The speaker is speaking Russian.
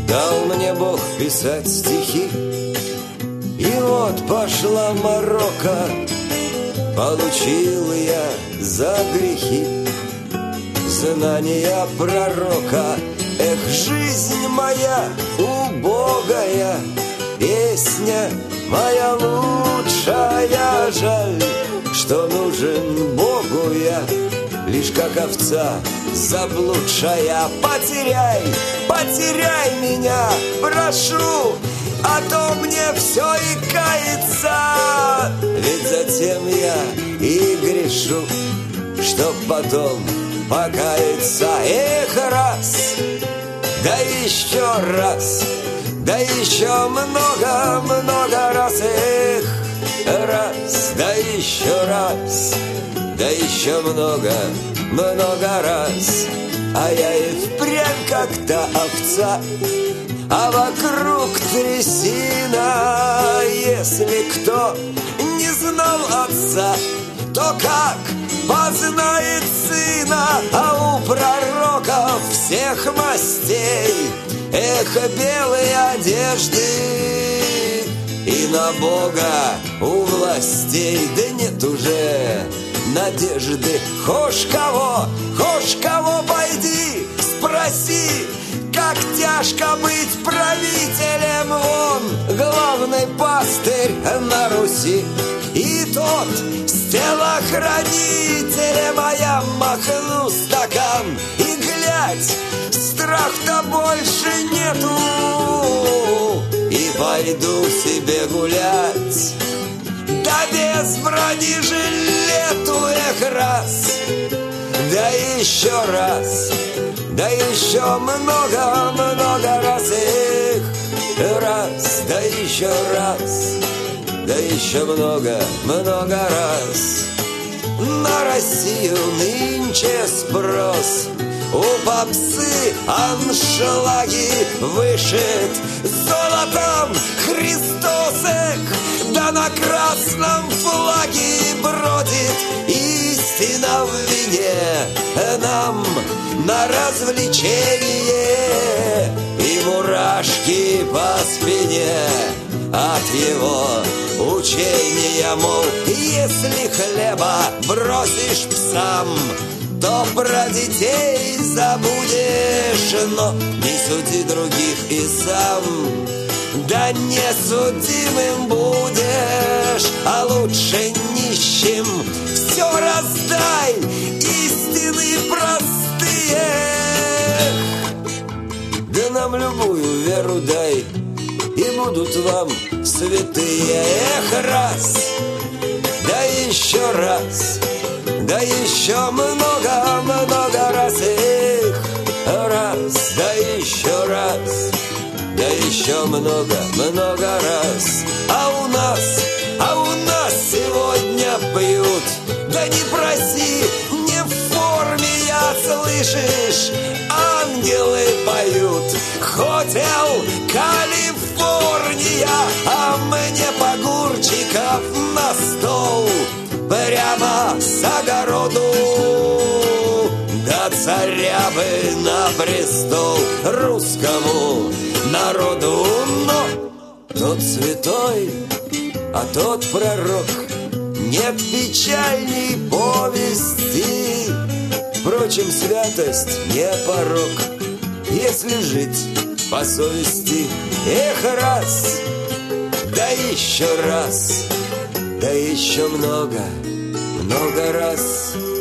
дал мне Бог писать стихи. И вот пошла морока, получил я за грехи знания пророка. Эх, жизнь моя убогая, песня моя лучшая. Жаль, что нужен Богу я, лишь как овца заблудшая. Потеряй, потеряй меня, прошу, а то мне все и кается. Ведь затем я и грешу, чтоб потом покаяться. Эх, раз, да еще раз, да еще много раз. Эх, раз, да еще много раз. А я и впрямь как та овца, а вокруг трясина. Если кто не знал отца, то как познает сына? А у пророков всех мастей, эх, белые одежды, и на Бога у властей да нет уже надежды. Хошь кого, пойди спроси, как тяжко быть правителем. Вон главный пастырь на Руси, и тот с телохранителем. А я махну стакан и глядь, страх-то больше нету, и пойду себе гулять, да без бронежилету. Эх, раз, да еще раз, да еще много раз. Эх, раз, да еще много раз. На Россию нынче спрос, у попсы аншлаги вышит золотом Христос. Эх, да на красном флаге бродит истина в вине. Нам на развлечение и мурашки по спине от его учения, мол, если хлеба бросишь псам, то про детей забудешь. Но не суди других и сам, да не судимым будешь. А лучше нищим все раздай, истины простые. Да нам любую веру дай, и будут вам святые. Эх, раз, да еще раз, да еще много раз. Эх, раз, да еще много раз. А у нас сегодня пьют, да не проси, не в форме я, слышишь, ангелы поют. Хотел Калифорния, а мне погурчиков на стол, прямо с огороду, да царя бы на престол русскому народу. Но тот святой, а тот пророк, нет печальней повести. Впрочем, святость не порок, если жить по совести. Эх, раз, да еще много раз.